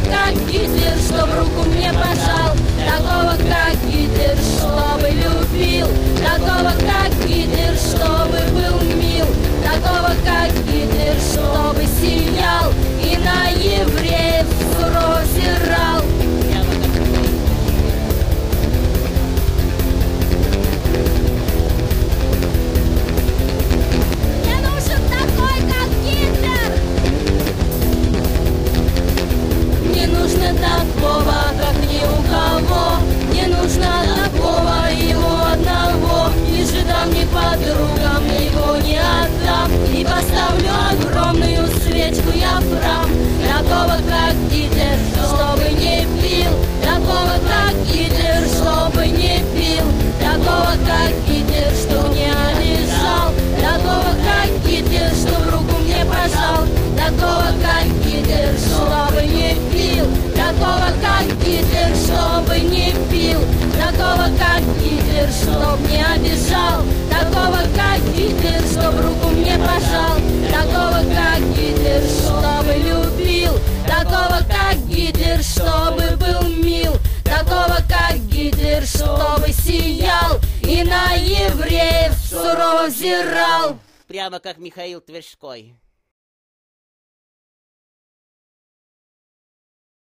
как Гитлер, чтоб руку мне пожал, такого, как Гитлер, чтобы любил, такого, как Гитлер, чтобы был мил, такого, как Гитлер, чтобы сиял и на евреев сурово взирал. Такого, как ни у кого, не нужно такого, его одного. Ни жидам, ни подругам его не отдам, и поставлю огромную свечку я в храм. Такого, как Гитлер, чтобы не пил, такого, как Гитлер, чтобы не пил, такого, как Гитлер, что не обижал, такого, как Гитлер, что руку мне пожал, такого, как Гитлер, чтобы не пил, такого, как Гитлер, чтобы не пил, такого, как Гитлер, чтоб не обижал, такого, как Гитлер, чтоб руку мне пожал, такого, как Гитлер, чтобы любил, такого, как Гитлер, чтобы был мил, такого, как Гитлер, чтобы сиял и на евреев сурово взирал. Прямо как Михаил Тверской.